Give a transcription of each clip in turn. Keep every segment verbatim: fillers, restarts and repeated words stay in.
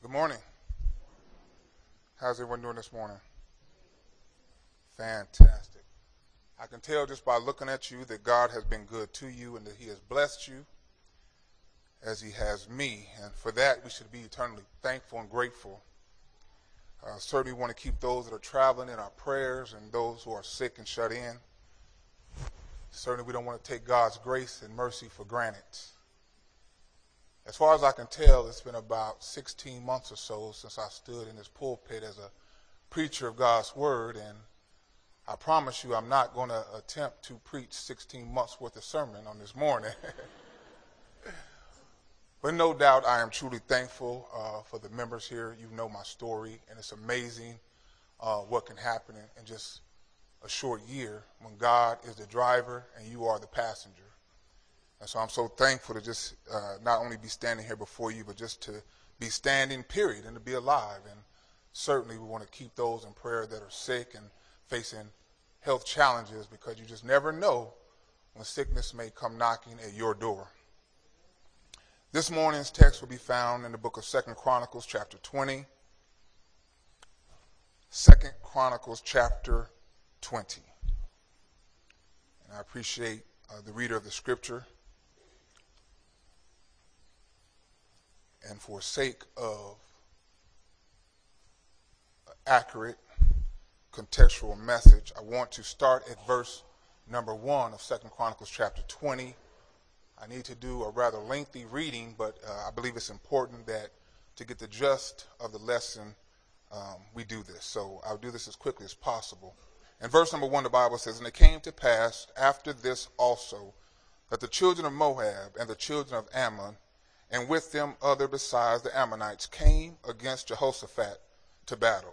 Good morning. How's everyone doing this morning? Fantastic. I can tell just by looking at you that God has been good to you and that he has blessed you as he has me. And for that, we should be eternally thankful and grateful. Uh, certainly want to keep those that are traveling in our prayers and those who are sick and shut in. Certainly we don't want to take God's grace and mercy for granted. As far as I can tell, it's been about sixteen months or so since I stood in this pulpit as a preacher of God's word, and I promise you I'm not going to attempt to preach sixteen months worth of sermon on this morning. But no doubt I am truly thankful uh, for the members here. You know my story, and it's amazing uh, what can happen in, in just a short year when God is the driver and you are the passenger. And so I'm so thankful to just uh, not only be standing here before you, but just to be standing, period, and to be alive. And certainly we want to keep those in prayer that are sick and facing health challenges, because you just never know when sickness may come knocking at your door. This morning's text will be found in the book of Second Chronicles chapter twenty. Second Chronicles chapter twenty. And I appreciate uh, the reader of the scripture. And for sake of an accurate contextual message, I want to start at verse number one of Second Chronicles chapter twenty. I need to do a rather lengthy reading, but uh, I believe it's important that to get the gist of the lesson, um, we do this. So I'll do this as quickly as possible. In verse number one, the Bible says, "And it came to pass after this also, that the children of Moab and the children of Ammon, and with them other besides the Ammonites, came against Jehoshaphat to battle.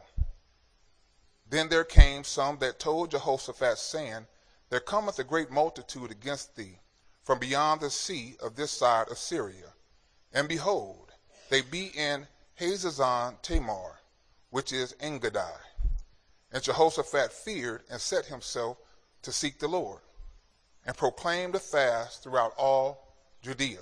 Then there came some that told Jehoshaphat, saying, There cometh a great multitude against thee from beyond the sea of this side of Syria. And behold, they be in Hazazon Tamar, which is Engedi. And Jehoshaphat feared and set himself to seek the Lord, and proclaimed a fast throughout all Judea.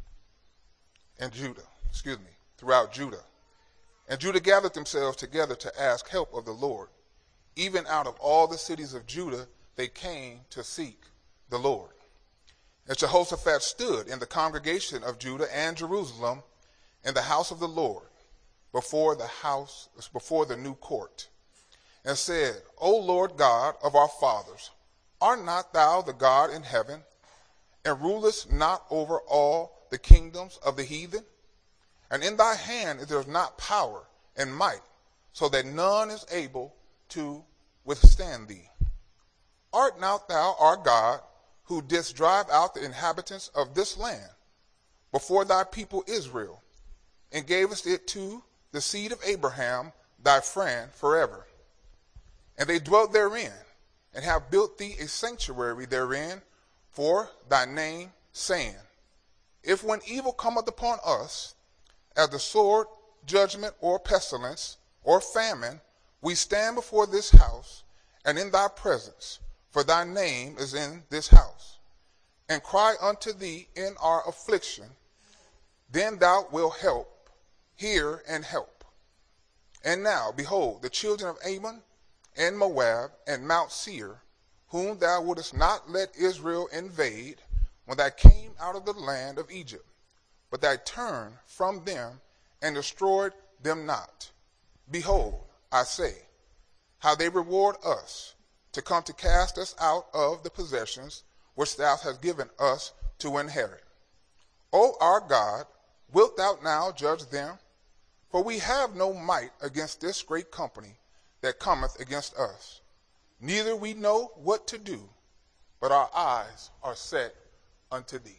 And Judah, excuse me, throughout Judah. And Judah gathered themselves together to ask help of the Lord. Even out of all the cities of Judah, they came to seek the Lord. And Jehoshaphat stood in the congregation of Judah and Jerusalem in the house of the Lord, before the house, before the new court, and said, O Lord God of our fathers, art not thou the God in heaven, and rulest not over all the kingdoms of the heathen? And in thy hand there is not power and might, so that none is able to withstand thee. Art not thou our God, who didst drive out the inhabitants of this land before thy people Israel, and gavest it to the seed of Abraham, thy friend, forever? And they dwelt therein, and have built thee a sanctuary therein for thy name, saying, If when evil cometh upon us, as the sword, judgment, or pestilence, or famine, we stand before this house and in thy presence, for thy name is in this house, and cry unto thee in our affliction, then thou wilt help, hear and help. And now, behold, the children of Ammon and Moab and Mount Seir, whom thou wouldest not let Israel invade, when thou came out of the land of Egypt, but thou turned from them and destroyed them not. Behold, I say, how they reward us to come to cast us out of the possessions which thou hast given us to inherit. O our God, wilt thou now judge them? For we have no might against this great company that cometh against us. Neither we know what to do, but our eyes are set unto thee."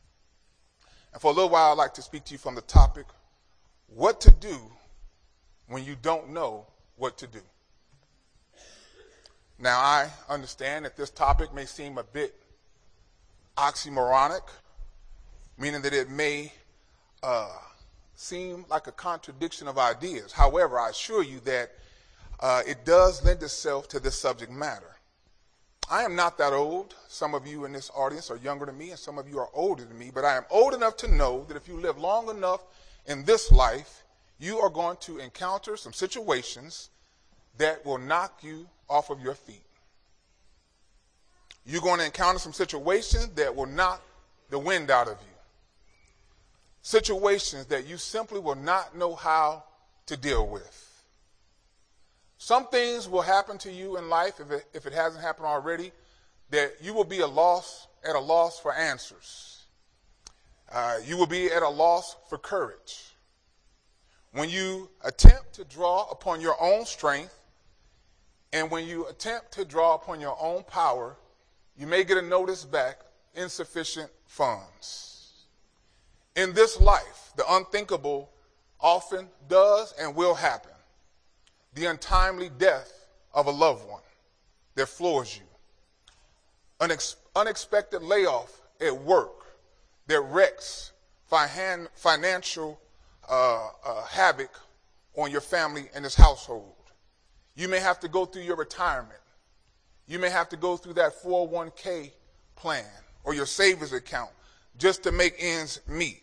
And for a little while, I'd like to speak to you from the topic, what to do when you don't know what to do. Now, I understand that this topic may seem a bit oxymoronic, meaning that it may uh, seem like a contradiction of ideas. However, I assure you that uh, it does lend itself to this subject matter. I am not that old. Some of you in this audience are younger than me, and some of you are older than me, but I am old enough to know that if you live long enough in this life, you are going to encounter some situations that will knock you off of your feet. You're going to encounter some situations that will knock the wind out of you. Situations that you simply will not know how to deal with. Some things will happen to you in life, if it, if it hasn't happened already, that you will be a loss at a loss for answers. Uh, you will be at a loss for courage. When you attempt to draw upon your own strength, and when you attempt to draw upon your own power, you may get a notice back, insufficient funds. In this life, the unthinkable often does and will happen. The untimely death of a loved one that floors you. An Unex- unexpected layoff at work that wrecks finan- financial uh, uh, havoc on your family and its household. You may have to go through your retirement. You may have to go through that four oh one k plan or your savings account just to make ends meet.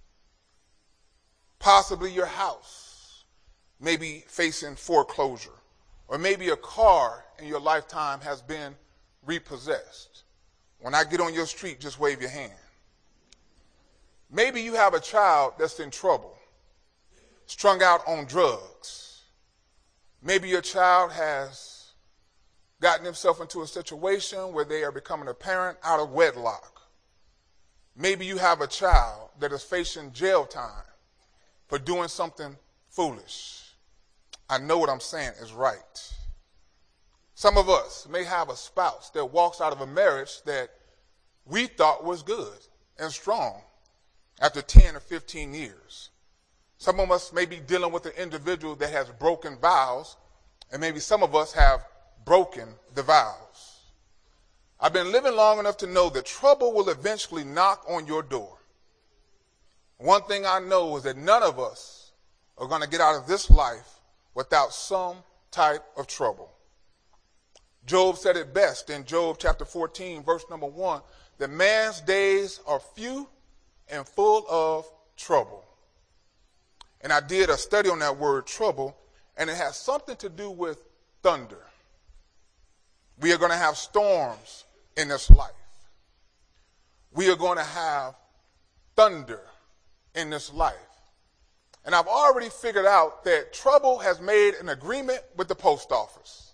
Possibly your house may be facing foreclosure, or maybe a car in your lifetime has been repossessed. When I get on your street, just wave your hand. Maybe you have a child that's in trouble, strung out on drugs. Maybe your child has gotten himself into a situation where they are becoming a parent out of wedlock. Maybe you have a child that is facing jail time for doing something foolish. I know what I'm saying is right. Some of us may have a spouse that walks out of a marriage that we thought was good and strong after ten or fifteen years. Some of us may be dealing with an individual that has broken vows, and maybe some of us have broken the vows. I've been living long enough to know that trouble will eventually knock on your door. One thing I know is that none of us are going to get out of this life without some type of trouble. Job said it best in Job chapter fourteen, verse number one, that man's days are few and full of trouble. And I did a study on that word trouble, and it has something to do with thunder. We are going to have storms in this life. We are going to have thunder in this life. And I've already figured out that trouble has made an agreement with the post office.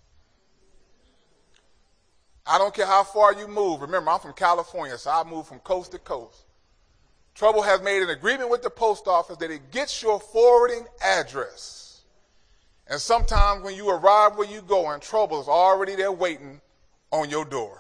I don't care how far you move. Remember, I'm from California, so I move from coast to coast. Trouble has made an agreement with the post office that it gets your forwarding address. And sometimes when you arrive where you're going, trouble is already there waiting on your door.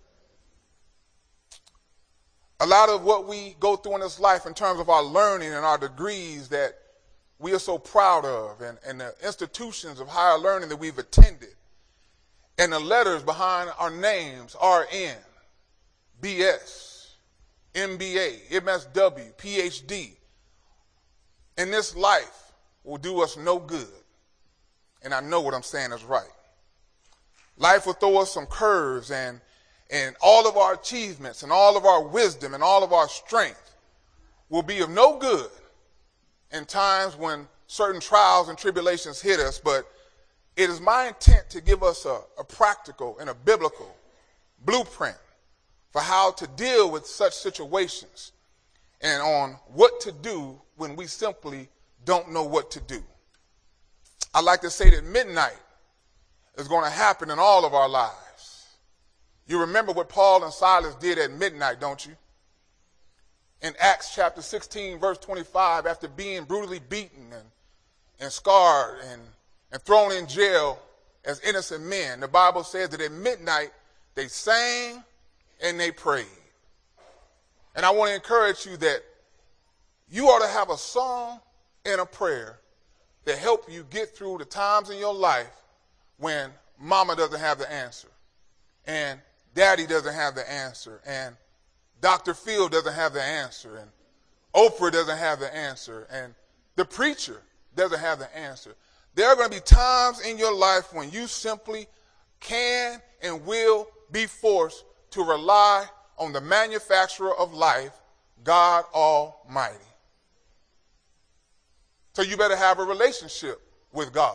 A lot of what we go through in this life in terms of our learning and our degrees that we are so proud of, and, and the institutions of higher learning that we've attended, and the letters behind our names, R N, B S, M B A, M S W, P H D, in this life will do us no good. And I know what I'm saying is right. Life will throw us some curves, and, and all of our achievements and all of our wisdom and all of our strength will be of no good in times when certain trials and tribulations hit us. But it is my intent to give us a, a practical and a biblical blueprint for how to deal with such situations and on what to do when we simply don't know what to do. I like to say that midnight is going to happen in all of our lives. You remember what Paul and Silas did at midnight, don't you? In Acts chapter sixteen, verse twenty-five, after being brutally beaten and, and scarred and, and thrown in jail as innocent men, the Bible says that at midnight they sang and they prayed. And I want to encourage you that you ought to have a song and a prayer that help you get through the times in your life when mama doesn't have the answer, and daddy doesn't have the answer, and Doctor Phil doesn't have the answer, and Oprah doesn't have the answer, and the preacher doesn't have the answer. There are going to be times in your life when you simply can and will be forced to rely on the manufacturer of life, God Almighty. So you better have a relationship with God.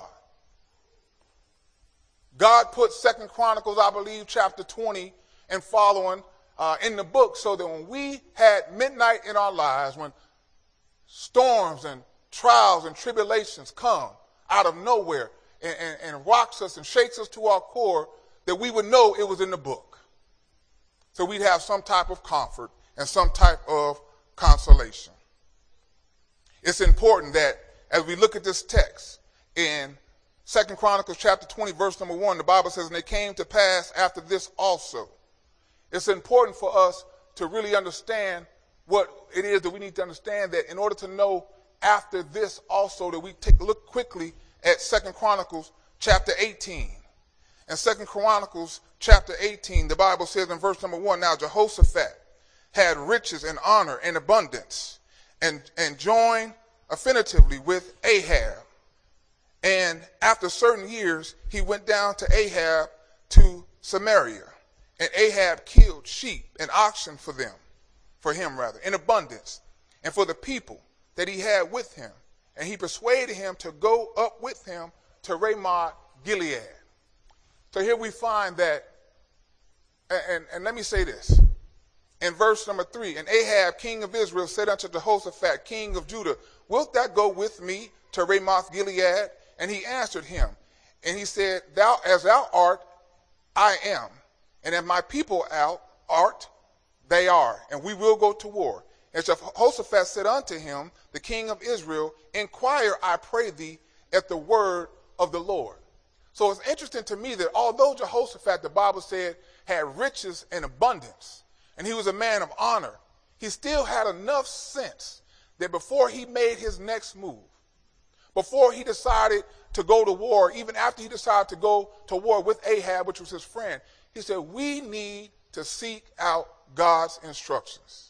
God put Second Chronicles, I believe, chapter twenty and following uh, in the book so that when we had midnight in our lives, when storms and trials and tribulations come out of nowhere and, and, and rocks us and shakes us to our core, that we would know it was in the book. So we'd have some type of comfort and some type of consolation. It's important that as we look at this text in Second Chronicles chapter twenty, verse number one, the Bible says, and it came to pass after this also. It's important for us to really understand what it is that we need to understand, that in order to know after this also, that we take a look quickly at Second Chronicles chapter eighteen. In Second Chronicles chapter eighteen, the Bible says in verse number one, now Jehoshaphat had riches and honor and abundance, and, and joined affinitively with Ahab. And after certain years, he went down to Ahab to Samaria. And Ahab killed sheep and oxen for them, for him rather, in abundance, and for the people that he had with him. And he persuaded him to go up with him to Ramoth Gilead. So here we find that, and, and let me say this. In verse number three, and Ahab, king of Israel, said unto Jehoshaphat, king of Judah, wilt thou go with me to Ramoth Gilead? And he answered him, and he said, thou as thou art, I am. And as my people out art, they are. And we will go to war. And Jehoshaphat said unto him, the king of Israel, inquire, I pray thee, at the word of the Lord. So it's interesting to me that although Jehoshaphat, the Bible said, had riches and abundance, and he was a man of honor, he still had enough sense that before he made his next move, before he decided to go to war, even after he decided to go to war with Ahab, which was his friend, he said, we need to seek out God's instructions.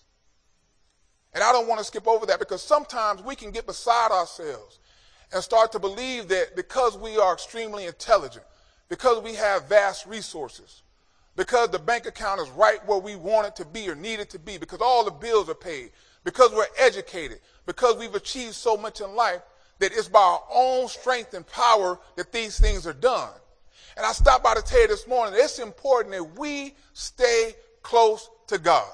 And I don't want to skip over that, because sometimes we can get beside ourselves and start to believe that because we are extremely intelligent, because we have vast resources, because the bank account is right where we want it to be or need it to be, because all the bills are paid, because we're educated, because we've achieved so much in life, that it's by our own strength and power that these things are done. And I stopped by to tell you this morning that it's important that we stay close to God.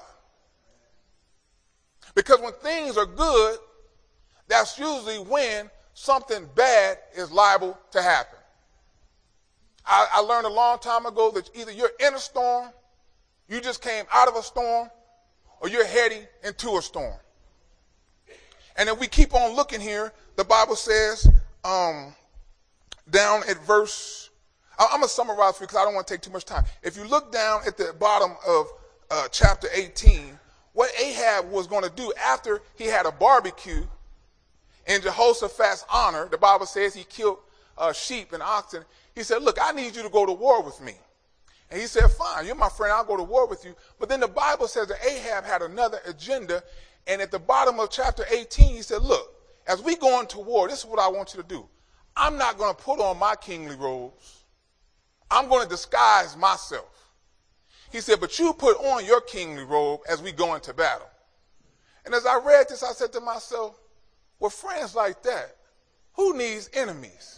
Because when things are good, that's usually when something bad is liable to happen. I, I learned a long time ago that either you're in a storm, you just came out of a storm, or you're heading into a storm. And if we keep on looking here, the Bible says um, down at verse, I'm going to summarize for you because I don't want to take too much time. If you look down at the bottom of uh, chapter eighteen, what Ahab was going to do after he had a barbecue in Jehoshaphat's honor, the Bible says he killed uh, sheep and oxen. He said, look, I need you to go to war with me. And he said, fine, you're my friend, I'll go to war with you. But then the Bible says that Ahab had another agenda. And at the bottom of chapter eighteen, he said, look, as we go into war, this is what I want you to do. I'm not going to put on my kingly robes. I'm going to disguise myself. He said, but you put on your kingly robe as we go into battle. And as I read this, I said to myself, with friends like that, who needs enemies?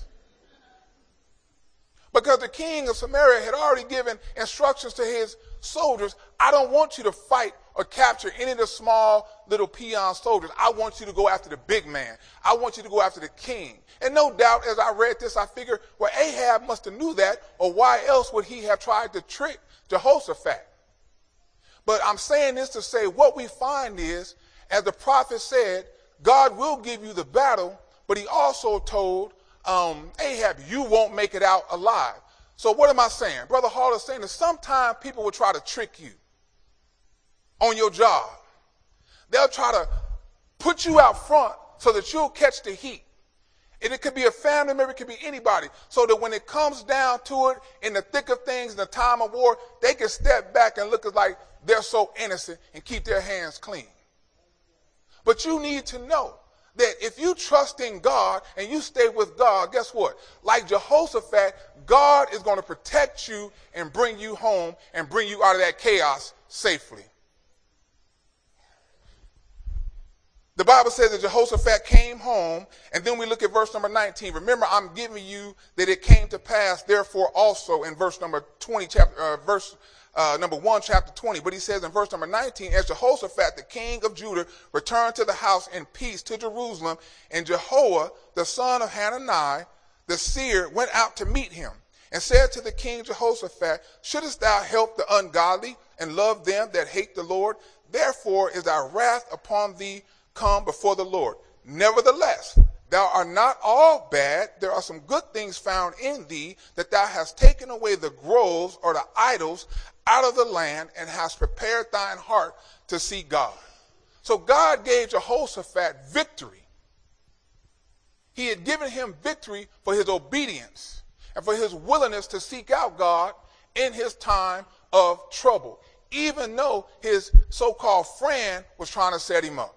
Because the king of Samaria had already given instructions to his soldiers, I don't want you to fight or capture any of the small little peon soldiers. I want you to go after the big man. I want you to go after the king. And no doubt, as I read this, I figured, well, Ahab must have knew that, or why else would he have tried to trick Jehoshaphat? But I'm saying this to say what we find is, as the prophet said, God will give you the battle, but he also told um, Ahab, you won't make it out alive. So what am I saying? Brother Hall is saying that sometimes people will try to trick you on your job. They'll try to put you out front so that you'll catch the heat. And it could be a family member, it could be anybody, so that when it comes down to it, in the thick of things, in the time of war, they can step back and look like they're so innocent and keep their hands clean. But you need to know that if you trust in God and you stay with God, guess what? Like Jehoshaphat, God is going to protect you and bring you home and bring you out of that chaos safely. The Bible says that Jehoshaphat came home, and then we look at verse number nineteen. Remember, I'm giving you that it came to pass, therefore also in verse number twenty, chapter, uh, verse uh, number one, chapter twenty. But he says in verse number nineteen, as Jehoshaphat, the king of Judah, returned to the house in peace to Jerusalem, and Jehoah, the son of Hanani, the seer, went out to meet him, and said to the king Jehoshaphat, shouldest thou help the ungodly and love them that hate the Lord? Therefore is thy wrath upon thee come before the Lord. Nevertheless, thou art not all bad. There are some good things found in thee, that thou hast taken away the groves or the idols out of the land, and hast prepared thine heart to see God. So God gave Jehoshaphat victory. He had given him victory for his obedience and for his willingness to seek out God in his time of trouble, even though his so-called friend was trying to set him up.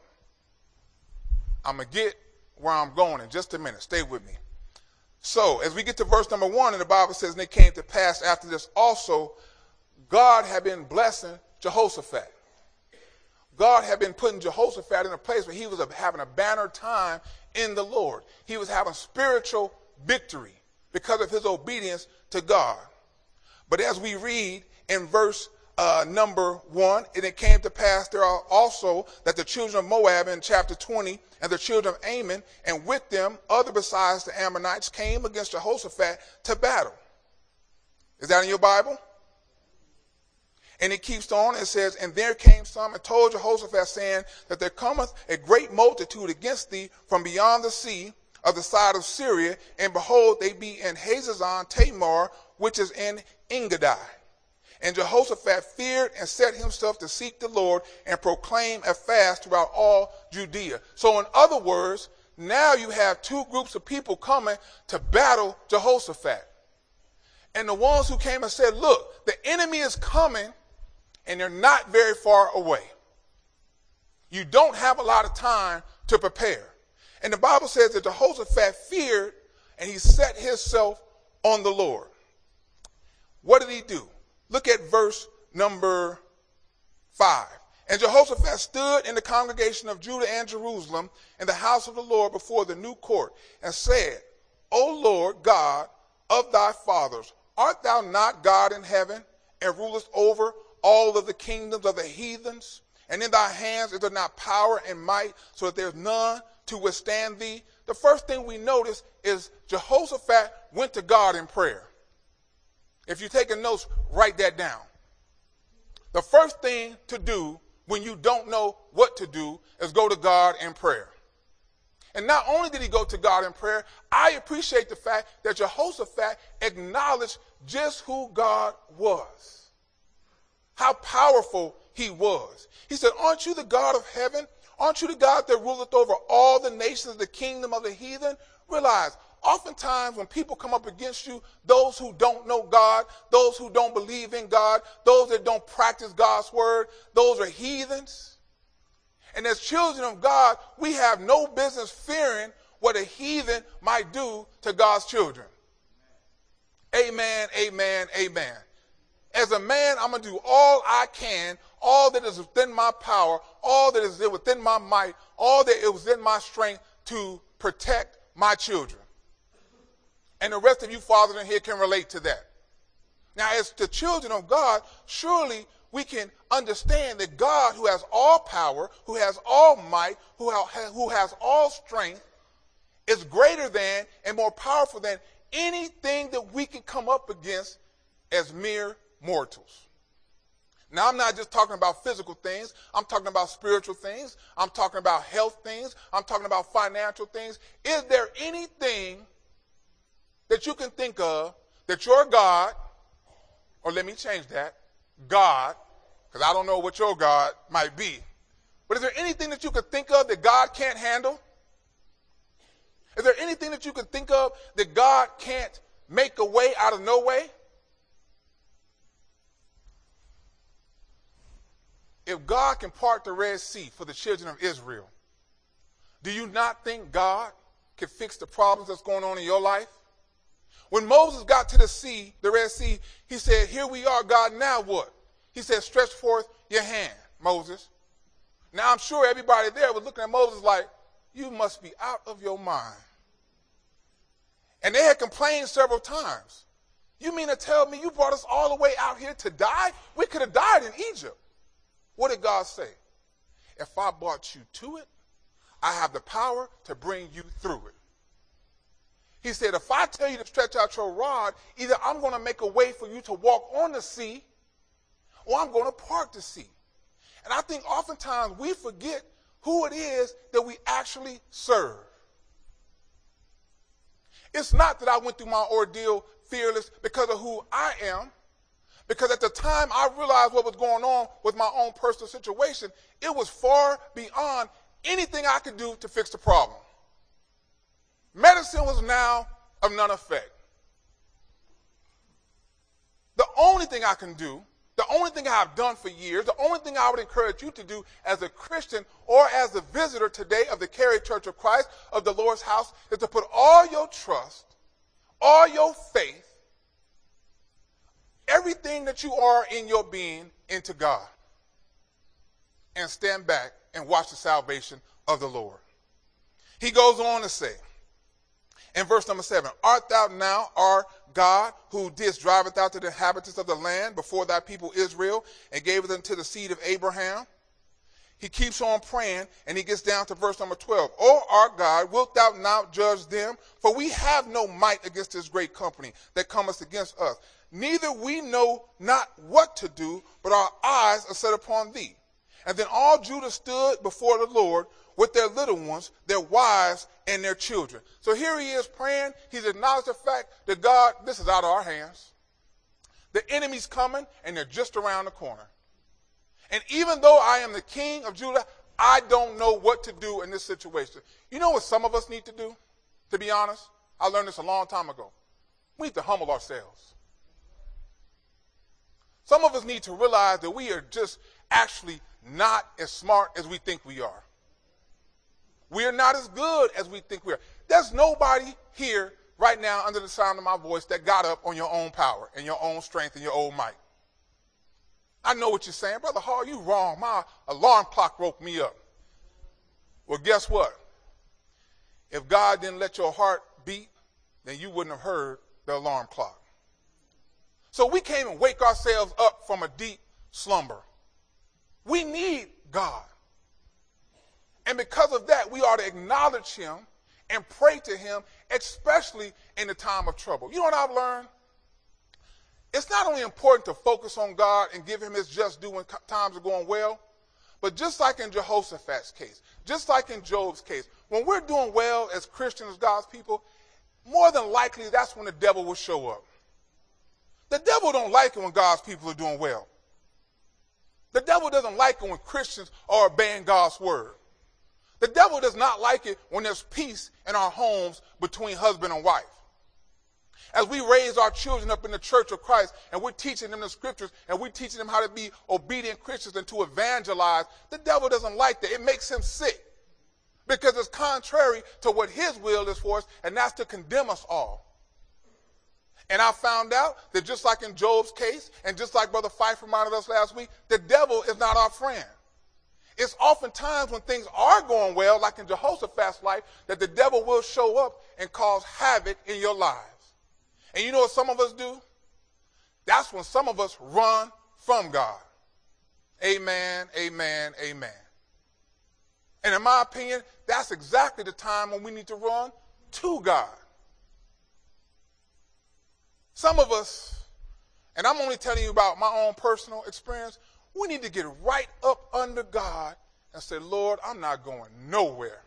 I'm going to get where I'm going in just a minute. Stay with me. So, as we get to verse number one, and the Bible says, and it came to pass after this also, God had been blessing Jehoshaphat. God had been putting Jehoshaphat in a place where he was having a banner time in the Lord. He was having spiritual victory because of his obedience to God. But as we read in verse Uh, number one, and it came to pass there are also that the children of Moab in chapter twenty, and the children of Ammon, and with them other besides the Ammonites, came against Jehoshaphat to battle. Is that in your Bible? And it keeps on, it says, and there came some and told Jehoshaphat, saying that there cometh a great multitude against thee from beyond the sea of the side of Syria, and behold, they be in Hazazon Tamar, which is in Engedi. And Jehoshaphat feared and set himself to seek the Lord and proclaim a fast throughout all Judea. So in other words, now you have two groups of people coming to battle Jehoshaphat. And the ones who came and said, look, the enemy is coming and they're not very far away. You don't have a lot of time to prepare. And the Bible says that Jehoshaphat feared and he set himself on the Lord. What did he do? Look at verse number five. And Jehoshaphat stood in the congregation of Judah and Jerusalem in the house of the Lord before the new court, and said, O Lord God of thy fathers, art thou not God in heaven, and rulest over all of the kingdoms of the heathens? And in thy hands is there not power and might, so that there is none to withstand thee? The first thing we notice is Jehoshaphat went to God in prayer. If you're taking notes, write that down. The first thing to do when you don't know what to do is go to God in prayer. And not only did he go to God in prayer, I appreciate the fact that Jehoshaphat acknowledged just who God was, how powerful he was. He said, aren't you the God of heaven? Aren't you the God that ruleth over all the nations of the kingdom of the heathen? Realize, oftentimes when people come up against you, those who don't know God, those who don't believe in God, those that don't practice God's word, those are heathens. And as children of God, we have no business fearing what a heathen might do to God's children. Amen, amen, amen. As a man, I'm going to do all I can, all that is within my power, all that is within my might, all that is within my strength to protect my children. And the rest of you fathers in here can relate to that. Now, as the children of God, surely we can understand that God, who has all power, who has all might, who, ha- who has all strength, is greater than and more powerful than anything that we can come up against as mere mortals. Now, I'm not just talking about physical things. I'm talking about spiritual things. I'm talking about health things. I'm talking about financial things. Is there anything that you can think of that your God, or let me change that, God, because I don't know what your God might be, but is there anything that you could think of that God can't handle? Is there anything that you could think of that God can't make a way out of no way? If God can part the Red Sea for the children of Israel, do you not think God can fix the problems that's going on in your life? When Moses got to the sea, the Red Sea, he said, here we are, God, now what? He said, stretch forth your hand, Moses. Now, I'm sure everybody there was looking at Moses like, you must be out of your mind. And they had complained several times. You mean to tell me you brought us all the way out here to die? We could have died in Egypt. What did God say? If I brought you to it, I have the power to bring you through it. He said, if I tell you to stretch out your rod, either I'm going to make a way for you to walk on the sea, or I'm going to part the sea. And I think oftentimes we forget who it is that we actually serve. It's not that I went through my ordeal fearless because of who I am, because at the time I realized what was going on with my own personal situation, it was far beyond anything I could do to fix the problem. Medicine was now of none effect. The only thing I can do, the only thing I have done for years, the only thing I would encourage you to do as a Christian or as a visitor today of the Cary Church of Christ, of the Lord's house, is to put all your trust, all your faith, everything that you are in your being into God. And stand back and watch the salvation of the Lord. He goes on to say, in verse number seven, art thou now our God, who didst driveth out to the inhabitants of the land before thy people Israel, and gave it unto the seed of Abraham? He keeps on praying, and he gets down to verse number twelve. O our God, wilt thou now judge them? For we have no might against this great company that cometh against us. Neither we know not what to do, but our eyes are set upon thee. And then all Judah stood before the Lord with their little ones, their wives, and their children. So here he is praying. He's acknowledged the fact that God, this is out of our hands. The enemy's coming, and they're just around the corner. And even though I am the king of Judah, I don't know what to do in this situation. You know what some of us need to do, to be honest? I learned this a long time ago. We need to humble ourselves. Some of us need to realize that we are just actually not as smart as we think we are. We are not as good as we think we are. There's nobody here right now under the sound of my voice that got up on your own power and your own strength and your own might. I know what you're saying. Brother Hall, you wrong. My alarm clock woke me up. Well, guess what? If God didn't let your heart beat, then you wouldn't have heard the alarm clock. So we can't even wake ourselves up from a deep slumber. We need God. And because of that, we ought to acknowledge him and pray to him, especially in the time of trouble. You know what I've learned? It's not only important to focus on God and give him his just due when times are going well, but just like in Jehoshaphat's case, just like in Job's case, when we're doing well as Christians, God's people, more than likely that's when the devil will show up. The devil don't like it when God's people are doing well. The devil doesn't like it when Christians are obeying God's word. The devil does not like it when there's peace in our homes between husband and wife. As we raise our children up in the Church of Christ and we're teaching them the scriptures and we're teaching them how to be obedient Christians and to evangelize, the devil doesn't like that. It makes him sick because it's contrary to what his will is for us, and that's to condemn us all. And I found out that just like in Job's case and just like Brother Fife reminded us last week, the devil is not our friend. It's oftentimes when things are going well, like in Jehoshaphat's life, that the devil will show up and cause havoc in your lives. And you know what some of us do? That's when some of us run from God. Amen, amen, amen. And in my opinion, that's exactly the time when we need to run to God. Some of us, and I'm only telling you about my own personal experience, we need to get right up under God and say, Lord, I'm not going nowhere.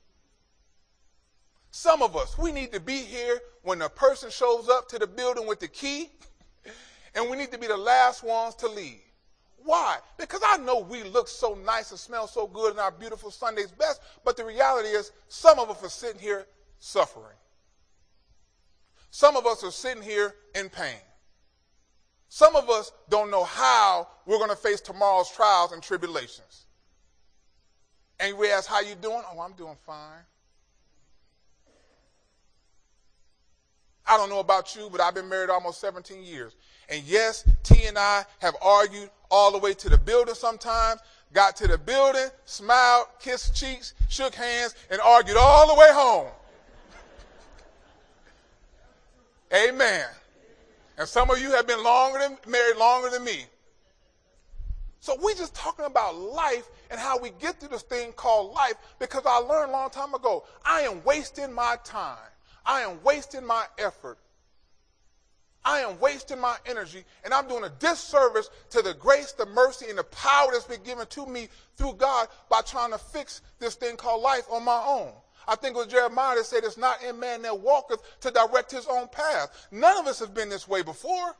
Some of us, we need to be here when the person shows up to the building with the key, and we need to be the last ones to leave. Why? Because I know we look so nice and smell so good in our beautiful Sunday's best, but the reality is some of us are sitting here suffering. Some of us are sitting here in pain. Some of us don't know how we're going to face tomorrow's trials and tribulations. And we ask, how you doing? Oh, I'm doing fine. I don't know about you, but I've been married almost seventeen years. And yes, T and I have argued all the way to the building sometimes. got to the building, smiled, kissed cheeks, shook hands, and argued all the way home. Amen. And some of you have been longer than married longer than me. So we just talking about life and how we get through this thing called life, because I learned a long time ago, I am wasting my time. I am wasting my effort. I am wasting my energy, and I'm doing a disservice to the grace, the mercy, and the power that's been given to me through God by trying to fix this thing called life on my own. I think it was Jeremiah that said, it's not in man that walketh to direct his own path. None of us have been this way before.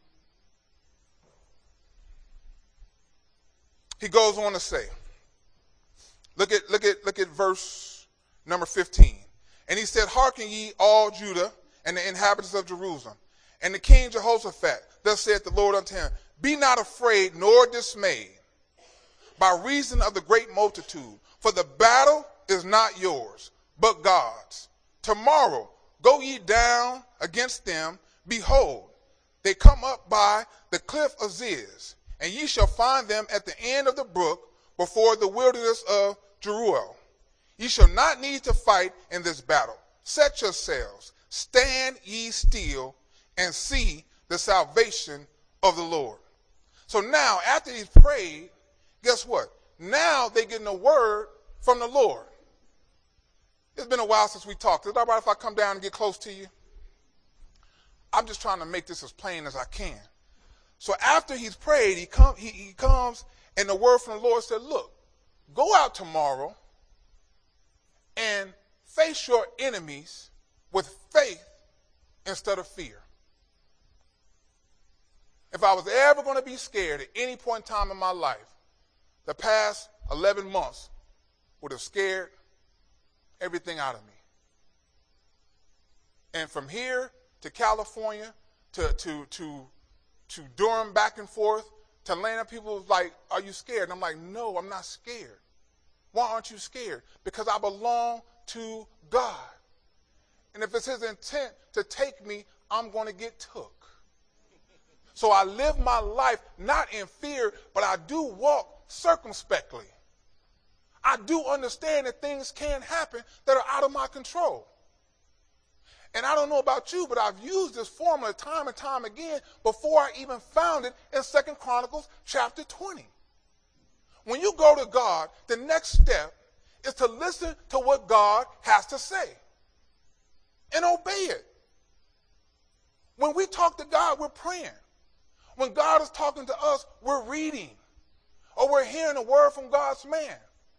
He goes on to say, look at, look at, look at verse number fifteen. And he said, hearken ye all Judah and the inhabitants of Jerusalem, and the king Jehoshaphat, thus saith the Lord unto him, be not afraid nor dismayed by reason of the great multitude, for the battle is not yours, but God's. Tomorrow go ye down against them. Behold, they come up by the cliff of Ziz, and ye shall find them at the end of the brook before the wilderness of Jeruel. Ye shall not need to fight in this battle. Set yourselves, stand ye still, and see the salvation of the Lord. So now, after he's prayed, guess what? Now they're getting a word from the Lord. It's been a while since we talked. Is it all right if I come down and get close to you? I'm just trying to make this as plain as I can. So after he's prayed, he, come, he, he comes, and the word from the Lord said, look, go out tomorrow and face your enemies with faith instead of fear. If I was ever going to be scared at any point in time in my life, the past eleven months would have scared everything out of me. And from here to California to, to, to, to Durham, back and forth to Atlanta, people was like, are you scared? And I'm like, no, I'm not scared. Why aren't you scared? Because I belong to God. And if it's his intent to take me, I'm going to get took. So I live my life not in fear, but I do walk circumspectly. I do understand that things can happen that are out of my control. And I don't know about you, but I've used this formula time and time again before I even found it in Second Chronicles chapter twenty. When you go to God, the next step is to listen to what God has to say and obey it. When we talk to God, we're praying. When God is talking to us, we're reading, or we're hearing a word from God's man.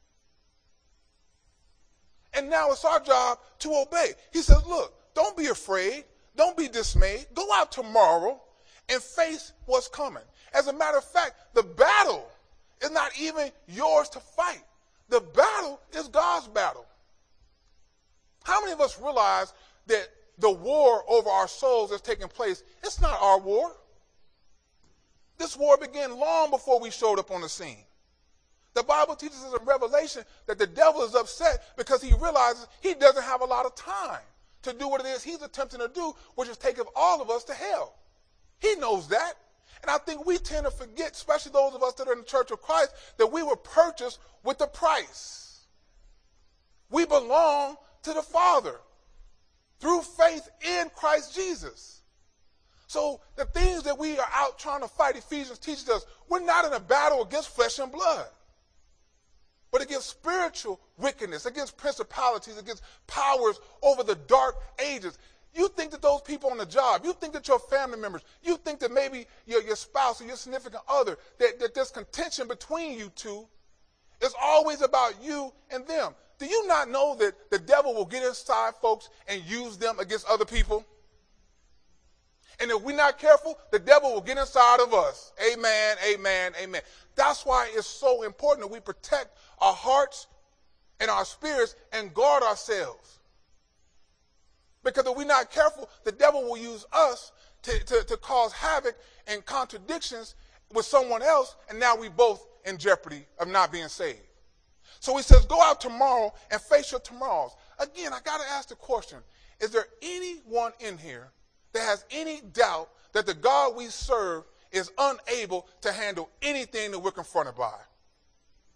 And now it's our job to obey. He says, look, don't be afraid. Don't be dismayed. Go out tomorrow and face what's coming. As a matter of fact, the battle is not even yours to fight. The battle is God's battle. How many of us realize that the war over our souls that's taking place, it's not our war? This war began long before we showed up on the scene. The Bible teaches us in Revelation that the devil is upset because he realizes he doesn't have a lot of time to do what it is he's attempting to do, which is take all of us to hell. He knows that. And I think we tend to forget, especially those of us that are in the Church of Christ, that we were purchased with a price. We belong to the Father through faith in Christ Jesus. So the things that we are out trying to fight, Ephesians teaches us, we're not in a battle against flesh and blood, but against spiritual wickedness, against principalities, against powers over the dark ages. You think that those people on the job, you think that your family members, you think that maybe your, your spouse or your significant other, that, that there's contention between you two, it's always about you and them. Do you not know that the devil will get inside folks and use them against other people? And if we're not careful, the devil will get inside of us. Amen, amen, amen. That's why it's so important that we protect our hearts and our spirits and guard ourselves. Because if we're not careful, the devil will use us to, to, to cause havoc and contradictions with someone else, and now we both in jeopardy of not being saved. So he says, go out tomorrow and face your tomorrows. Again, I got to ask the question, is there anyone in here that has any doubt that the God we serve is unable to handle anything that we're confronted by?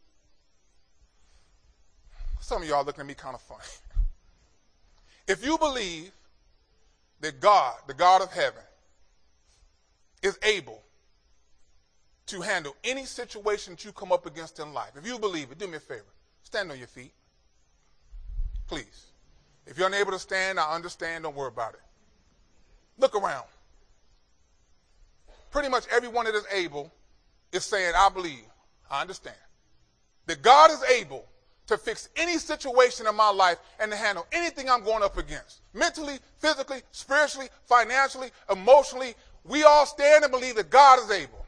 Some of y'all looking at me kind of funny. If you believe that God, the God of heaven, is able to handle any situation that you come up against in life, if you believe it, do me a favor. Stand on your feet. Please. If you're unable to stand, I understand. Don't worry about it. Look around. Pretty much everyone that is able is saying, I believe, I understand, that God is able to fix any situation in my life and to handle anything I'm going up against. Mentally, physically, spiritually, financially, emotionally, we all stand and believe that God is able.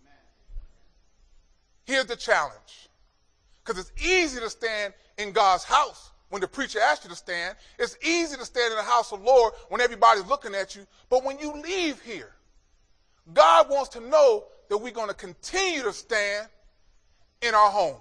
Here's the challenge. Because it's easy to stand in God's house when the preacher asks you to stand. It's easy to stand in the house of the Lord when everybody's looking at you. But when you leave here, God wants to know that we're going to continue to stand in our homes,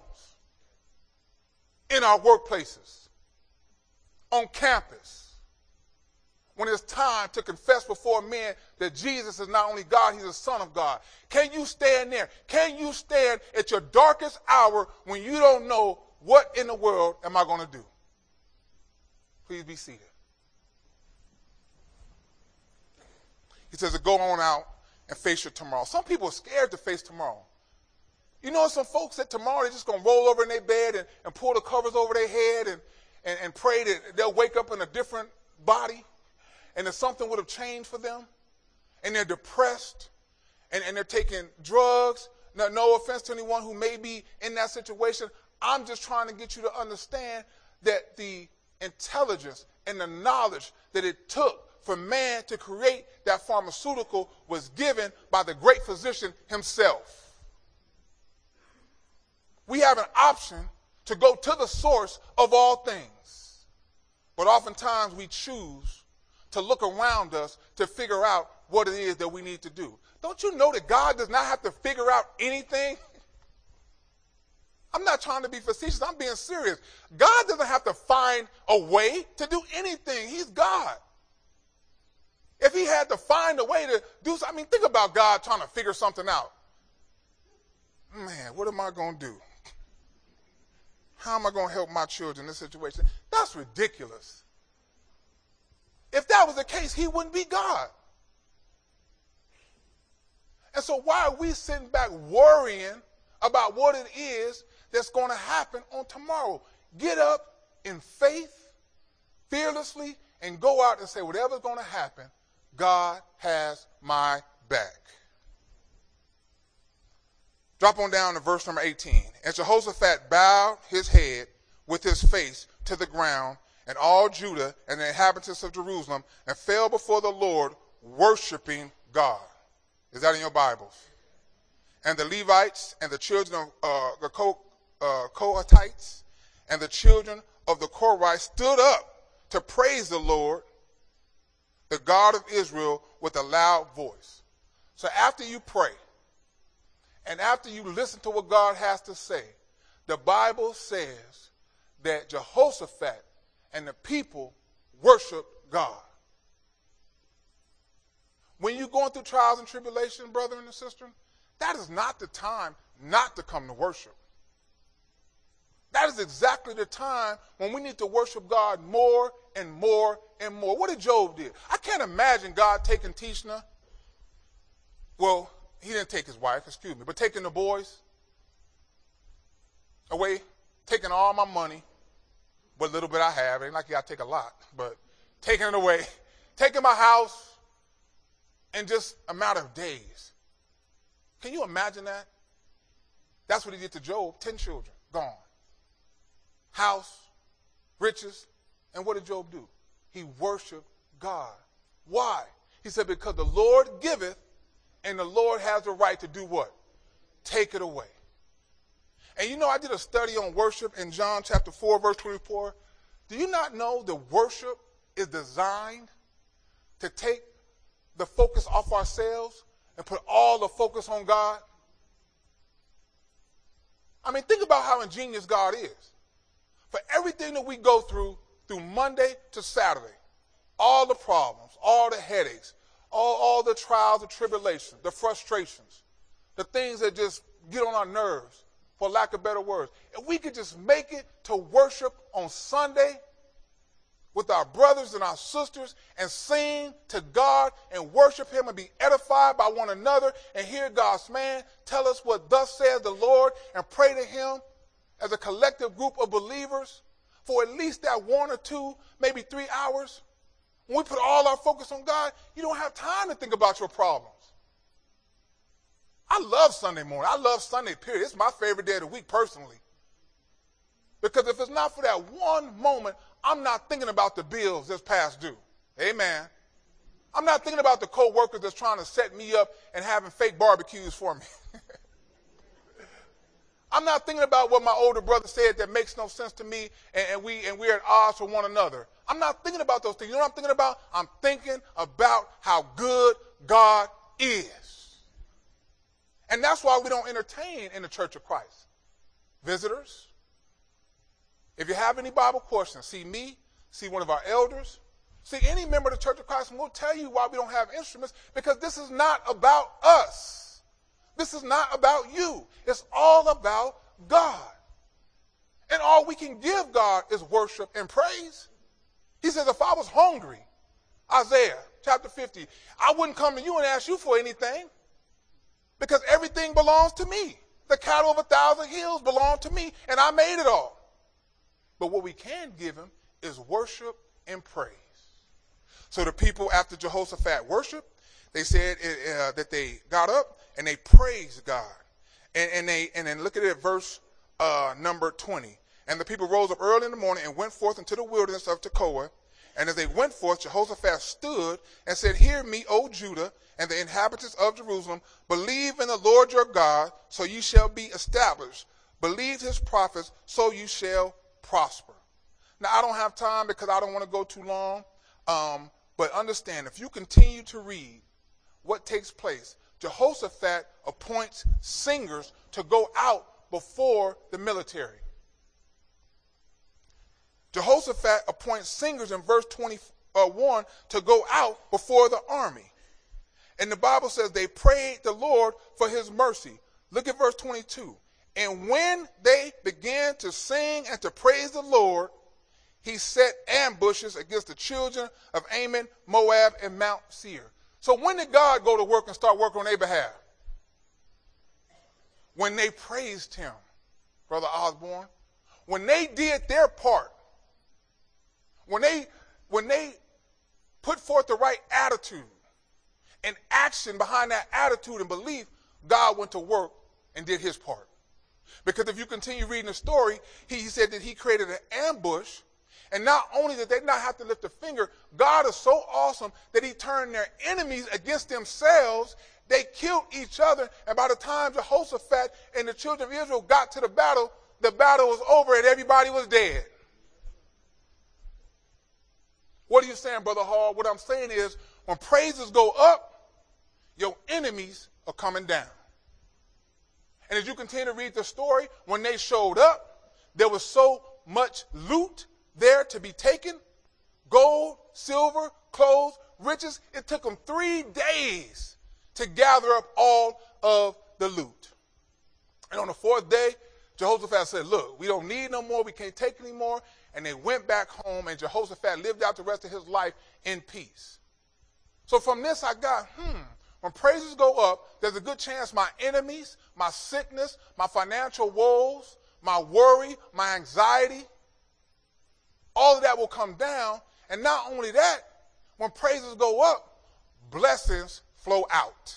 in our workplaces, on campus, when it's time to confess before men that Jesus is not only God, he's the Son of God. Can you stand there? Can you stand at your darkest hour when you don't know what in the world am I going to do? Please be seated. He says to go on out and face your tomorrow. Some people are scared to face tomorrow. You know, some folks that tomorrow they're just going to roll over in their bed and, and pull the covers over their head and, and, and pray that they'll wake up in a different body and that something would have changed for them. And they're depressed and, and they're taking drugs. No, no offense to anyone who may be in that situation. I'm just trying to get you to understand that the intelligence and the knowledge that it took for man to create that pharmaceutical was given by the great physician himself. We have an option to go to the source of all things. But oftentimes we choose to look around us to figure out what it is that we need to do. Don't you know that God does not have to figure out anything? I'm not trying to be facetious. I'm being serious. God doesn't have to find a way to do anything. He's God. If he had to find a way to do something, I mean, think about God trying to figure something out. Man, what am I going to do? How am I going to help my children in this situation? That's ridiculous. If that was the case, he wouldn't be God. And so why are we sitting back worrying about what it is that's going to happen on tomorrow? Get up in faith, fearlessly, and go out and say, whatever's going to happen, God has my back. Drop on down to verse number eighteen. And Jehoshaphat bowed his head with his face to the ground, and all Judah and the inhabitants of Jerusalem, and fell before the Lord, worshiping God. Is that in your Bibles? And the Levites and the children of uh, the Co- uh, Kohathites and the children of the Korites stood up to praise the Lord, the God of Israel, with a loud voice. So after you pray, and after you listen to what God has to say, the Bible says that Jehoshaphat and the people worshiped God. When you're going through trials and tribulation, brother and sister, that is not the time not to come to worship. That is exactly the time when we need to worship God more and more and more. What did Job do? I can't imagine God taking Tishna. Well, he didn't take his wife, excuse me, but taking the boys away, taking all my money, what little bit I have. It ain't like you got to take a lot, but taking it away, taking my house in just a matter of days. Can you imagine that? That's what he did to Job. Ten children, gone. House, riches, and what did Job do? He worshiped God. Why? He said, because the Lord giveth, and the Lord has the right to do what? Take it away. And you know, I did a study on worship in John chapter four, verse twenty-four. Do you not know that worship is designed to take the focus off ourselves and put all the focus on God? I mean, think about how ingenious God is. For everything that we go through, through Monday to Saturday, all the problems, all the headaches, all, all the trials, the tribulations, the frustrations, the things that just get on our nerves, for lack of better words. If we could just make it to worship on Sunday with our brothers and our sisters and sing to God and worship him and be edified by one another and hear God's man tell us what thus says the Lord and pray to him as a collective group of believers for at least that one or two, maybe three hours. When we put all our focus on God, you don't have time to think about your problems. I love Sunday morning. I love Sunday, period. It's my favorite day of the week personally. Because if it's not for that one moment, I'm not thinking about the bills that's past due. Amen. I'm not thinking about the co-workers that's trying to set me up and having fake barbecues for me. I'm not thinking about what my older brother said that makes no sense to me and, and, we, and we're at odds with one another. I'm not thinking about those things. You know what I'm thinking about? I'm thinking about how good God is. And that's why we don't entertain in the Church of Christ. Visitors, if you have any Bible questions, see me, see one of our elders, see any member of the Church of Christ, and we'll tell you why we don't have instruments, because this is not about us. This is not about you. It's all about God. And all we can give God is worship and praise. He says, if I was hungry, Isaiah chapter fifty, I wouldn't come to you and ask you for anything, because everything belongs to me. The cattle of a thousand hills belong to me, and I made it all. But what we can give him is worship and praise. So the people after Jehoshaphat worshiped, they said uh, that they got up and they praised God. And, and they and then look at it, verse uh, number twenty. And the people rose up early in the morning and went forth into the wilderness of Tekoa. And as they went forth, Jehoshaphat stood and said, hear me, O Judah, and the inhabitants of Jerusalem, believe in the Lord your God, so you shall be established. Believe his prophets, so you shall prosper. Now, I don't have time because I don't want to go too long. Um, but understand, if you continue to read what takes place, Jehoshaphat appoints singers to go out before the military. Jehoshaphat appoints singers in verse twenty-one to go out before the army. And the Bible says they prayed the Lord for his mercy. Look at verse twenty-two. And when they began to sing and to praise the Lord, he set ambushes against the children of Ammon, Moab, and Mount Seir. So when did God go to work and start working on their behalf? When they praised him, Brother Osborne. When they did their part. When they, when they put forth the right attitude and action behind that attitude and belief, God went to work and did his part. Because if you continue reading the story, he, he said that he created an ambush. And not only did they not have to lift a finger, God is so awesome that he turned their enemies against themselves. They killed each other. And by the time Jehoshaphat and the children of Israel got to the battle, the battle was over and everybody was dead. What are you saying, Brother Hall? What I'm saying is, when praises go up, your enemies are coming down. And as you continue to read the story, when they showed up, there was so much loot there to be taken. Gold, silver, clothes, riches. It took them three days to gather up all of the loot. And on the fourth day, Jehoshaphat said, look, we don't need no more. We can't take any more. And they went back home, and Jehoshaphat lived out the rest of his life in peace. So from this, I got, hmm, when praises go up, there's a good chance my enemies, my sickness, my financial woes, my worry, my anxiety, all of that will come down. And not only that, when praises go up, blessings flow out.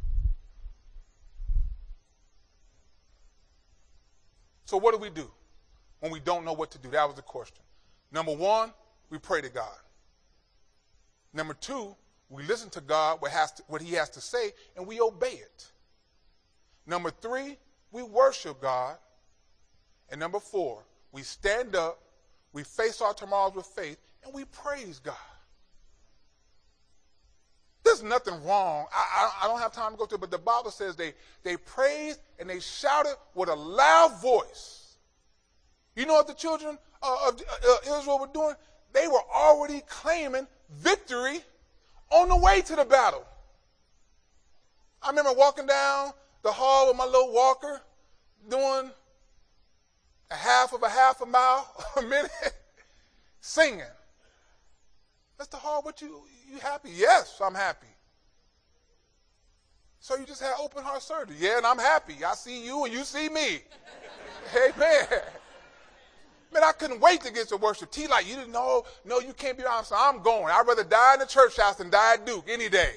So what do we do when we don't know what to do? That was the question. Number one, we pray to God. Number two, we listen to God, what, has to, what he has to say, and we obey it. Number three, we worship God. And number four, we stand up, we face our tomorrows with faith, and we praise God. There's nothing wrong. I, I, I don't have time to go through it, but the Bible says they, they praised and they shouted with a loud voice. You know what the children uh, of uh, Israel were doing? They were already claiming victory on the way to the battle. I remember walking down the hall with my little walker, doing a half of a half a mile a minute singing. Mister Hall, what you, you happy? Yes, I'm happy. So you just had open heart surgery. Yeah, and I'm happy. I see you and you see me. Amen. Man, I couldn't wait to get to worship. T like, you didn't know, no, you can't be honest. So I'm going. I'd rather die in the church house than die at Duke any day.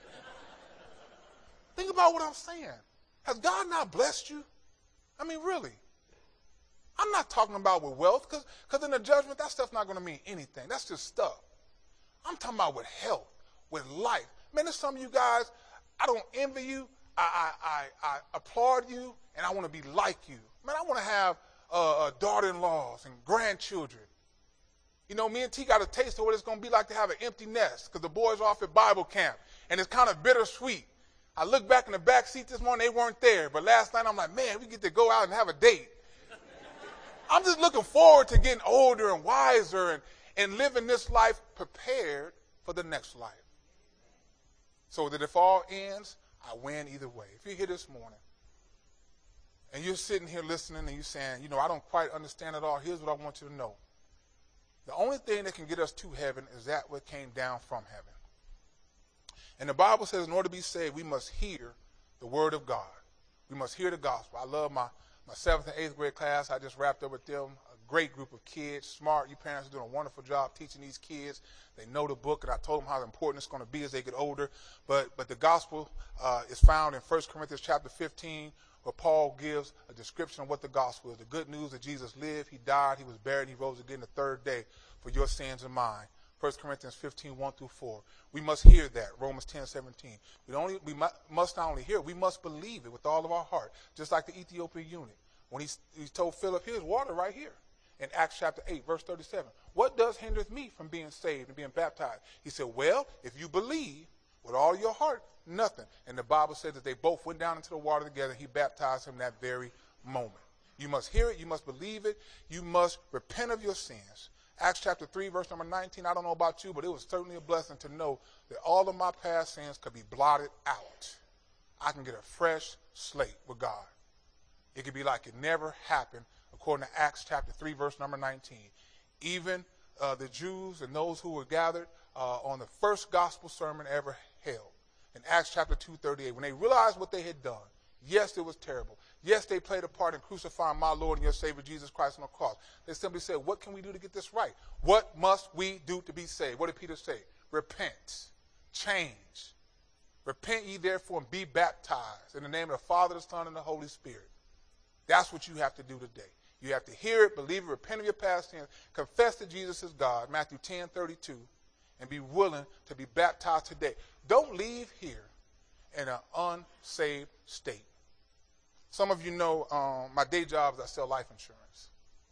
Think about what I'm saying. Has God not blessed you? I mean, really. I'm not talking about with wealth, because because in the judgment, that stuff's not going to mean anything. That's just stuff. I'm talking about with health, with life. Man, there's some of you guys, I don't envy you. I, I, I, I applaud you, and I want to be like you. Man, I want to have uh, uh, daughter-in-laws and grandchildren. You know, me and T got a taste of what it's going to be like to have an empty nest, because the boys are off at Bible camp, and it's kind of bittersweet. I look back in the back seat this morning, they weren't there. But last night, I'm like, man, we get to go out and have a date. I'm just looking forward to getting older and wiser and, and living this life prepared for the next life. So that if all ends, I win either way. If you're here this morning and you're sitting here listening and you're saying, you know, I don't quite understand it all, here's what I want you to know. The only thing that can get us to heaven is that what came down from heaven. And the Bible says in order to be saved, we must hear the word of God. We must hear the gospel. I love my, my seventh and eighth grade class. I just wrapped up with them. A great group of kids, smart. You parents are doing a wonderful job teaching these kids. They know the book, and I told them how important it's going to be as they get older. But but the gospel uh, is found in First Corinthians chapter fifteen, where Paul gives a description of what the gospel is. The good news that Jesus lived, he died, he was buried, he rose again the third day for your sins and mine. First Corinthians fifteen, one through four. We must hear that. Romans ten, seventeen. We, only, we must not only hear it, we must believe it with all of our heart. Just like the Ethiopian eunuch. When he, he told Philip, here's water right here. In Acts chapter eight, verse thirty-seven. What does hinder me from being saved and being baptized? He said, well, if you believe with all your heart, nothing. And the Bible says that they both went down into the water together, and he baptized him that very moment. You must hear it. You must believe it. You must repent of your sins. Acts chapter three, verse number nineteen, I don't know about you, but it was certainly a blessing to know that all of my past sins could be blotted out. I can get a fresh slate with God. It could be like it never happened, according to Acts chapter three, verse number nineteen. Even uh, the Jews and those who were gathered uh, on the first gospel sermon ever held, in Acts chapter two, thirty-eight, when they realized what they had done, yes, it was terrible. Yes, they played a part in crucifying my Lord and your Savior, Jesus Christ, on the cross. They simply said, what can we do to get this right? What must we do to be saved? What did Peter say? Repent. Change. Repent ye therefore and be baptized in the name of the Father, the Son, and the Holy Spirit. That's what you have to do today. You have to hear it, believe it, repent of your past sins, confess that Jesus is God, Matthew ten, thirty-two, and be willing to be baptized today. Don't leave here in an unsaved state. Some of you know um, my day job is I sell life insurance.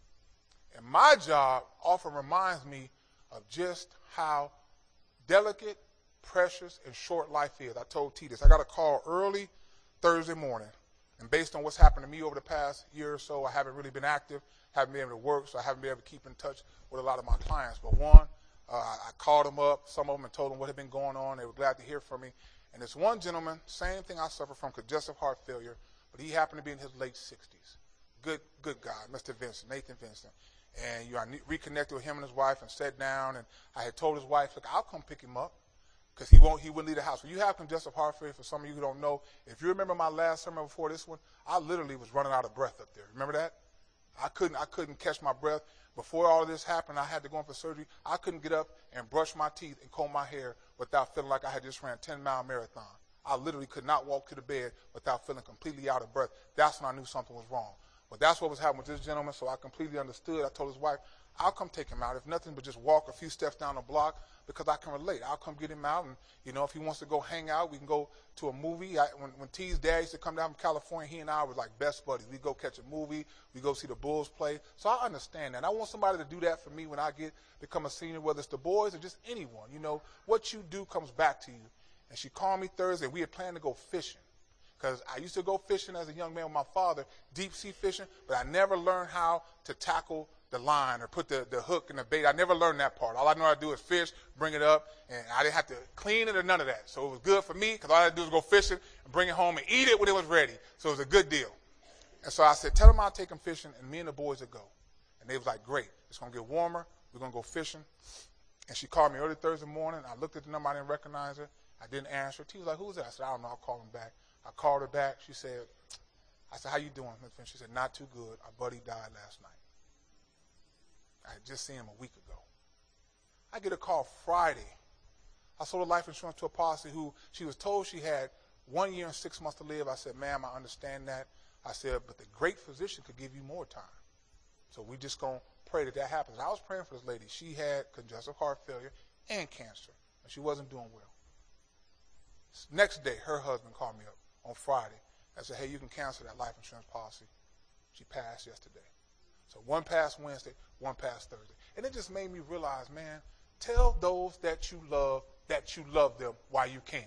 And my job often reminds me of just how delicate, precious, and short life is. I told T this. I got a call early Thursday morning. And based on what's happened to me over the past year or so, I haven't really been active, haven't been able to work, so I haven't been able to keep in touch with a lot of my clients. But one, uh, I called them up, some of them, and told them what had been going on. They were glad to hear from me. And this one gentleman, same thing I suffer from, congestive heart failure, but he happened to be in his late sixties. Good good guy, Mister Vincent, Nathan Vincent. And you know, I reconnected with him and his wife and sat down, and I had told his wife, look, I'll come pick him up because he won't, he wouldn't leave the house. When you have congestive heart failure, for some of you who don't know, if you remember my last sermon before this one, I literally was running out of breath up there. Remember that? I couldn't, I couldn't catch my breath. Before all of this happened, I had to go in for surgery. I couldn't get up and brush my teeth and comb my hair without feeling like I had just ran a ten-mile marathon. I literally could not walk to the bed without feeling completely out of breath. That's when I knew something was wrong. But that's what was happening with this gentleman, so I completely understood. I told his wife, I'll come take him out. If nothing but just walk a few steps down the block because I can relate. I'll come get him out, and, you know, if he wants to go hang out, we can go to a movie. I, when, when T's dad used to come down from California, he and I were like best buddies. We go catch a movie. We go see the Bulls play. So I understand that. And I want somebody to do that for me when I get become a senior, whether it's the boys or just anyone. You know, what you do comes back to you. And she called me Thursday. We had planned to go fishing because I used to go fishing as a young man with my father, deep sea fishing, but I never learned how to tackle the line or put the, the hook in the bait. I never learned that part. All I know how to do is fish, bring it up, and I didn't have to clean it or none of that. So it was good for me because all I had to do was go fishing and bring it home and eat it when it was ready. So it was a good deal. And so I said, tell them I'll take them fishing, and me and the boys would go. And they was like, great. It's going to get warmer. We're going to go fishing. And she called me early Thursday morning. I looked at the number. I didn't recognize her. I didn't answer. She was like, who's that? I said, I don't know. I'll call him back. I called her back. She said, I said, how you doing? She said, not too good. Our buddy died last night. I had just seen him a week ago. I get a call Friday. I sold a life insurance to a policy who she was told she had one year and six months to live. I said, ma'am, I understand that. I said, but the great physician could give you more time. So we just going to pray that that happens. I was praying for this lady. She had congestive heart failure and cancer, and she wasn't doing well. Next day, her husband called me up on Friday and said, hey, you can cancel that life insurance policy. She passed yesterday. So one passed Wednesday, one passed Thursday. And it just made me realize, man, tell those that you love that you love them while you can.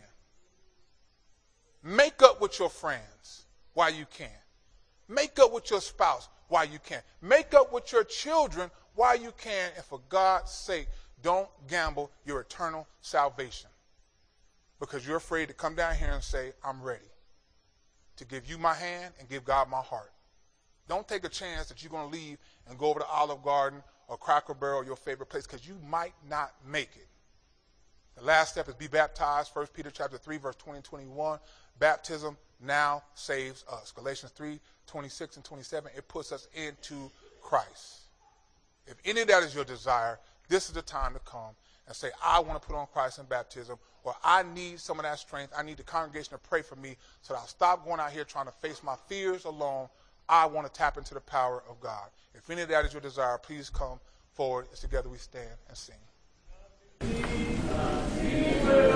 Make up with your friends while you can. Make up with your spouse while you can. Make up with your children while you can. And for God's sake, don't gamble your eternal salvation. Because you're afraid to come down here and say, I'm ready to give you my hand and give God my heart. Don't take a chance that you're going to leave and go over to Olive Garden or Cracker Barrel, your favorite place, because you might not make it. The last step is be baptized. First Peter chapter three, verse twenty and twenty-one. Baptism now saves us. Galatians three, twenty-six and twenty-seven, it puts us into Christ. If any of that is your desire, this is the time to come and say, I want to put on Christ in baptism, or I need some of that strength. I need the congregation to pray for me so that I'll stop going out here trying to face my fears alone. I want to tap into the power of God. If any of that is your desire, please come forward as together we stand and sing.